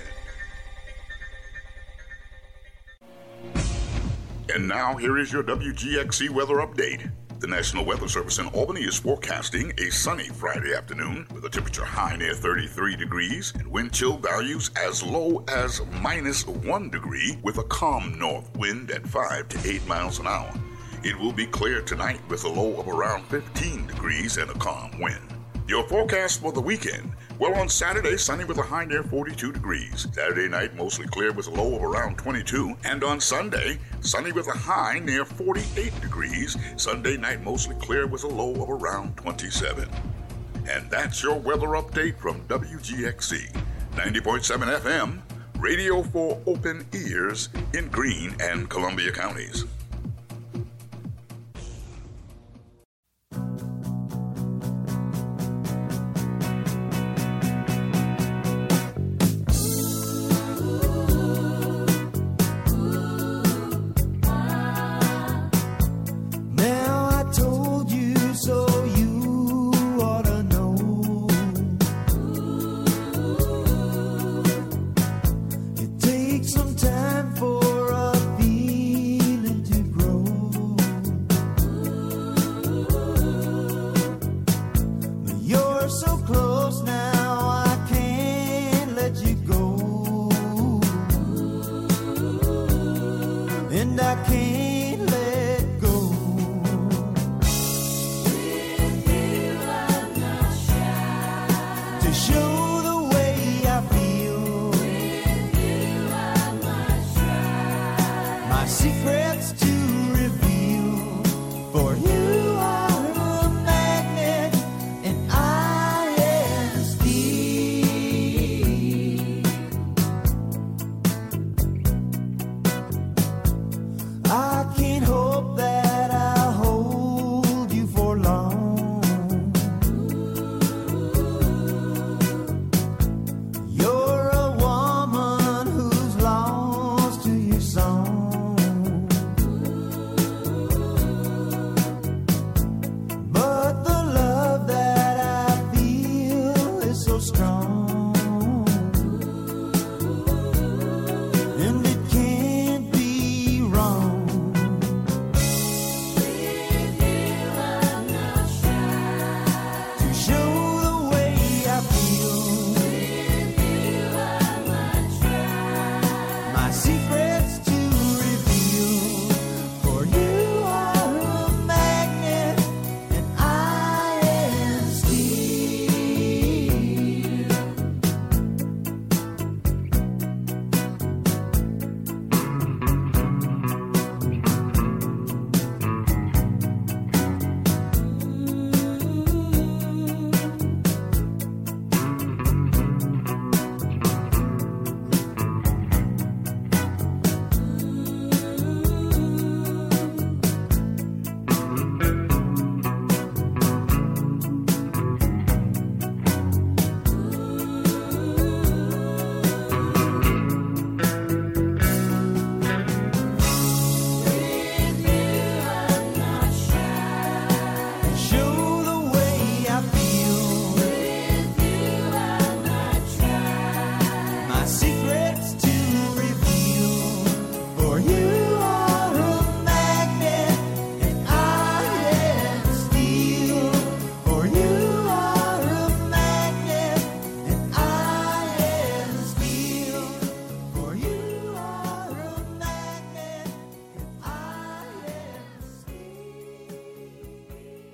And now, here is your W G X C weather update. The National Weather Service in Albany is forecasting a sunny Friday afternoon with a temperature high near thirty-three degrees and wind chill values as low as minus one degree with a calm north wind at five to eight miles an hour. It will be clear tonight with a low of around fifteen degrees and a calm wind. Your forecast for the weekend. Well, on Saturday, sunny with a high near forty-two degrees. Saturday night, mostly clear with a low of around twenty-two. And on Sunday, sunny with a high near forty-eight degrees. Sunday night, mostly clear with a low of around twenty-seven. And that's your weather update from W G X C. ninety point seven F M, radio for open ears in Greene and Columbia counties. and I can't let go. With you I'm not shy to show the way I feel. With you I must try my secrets to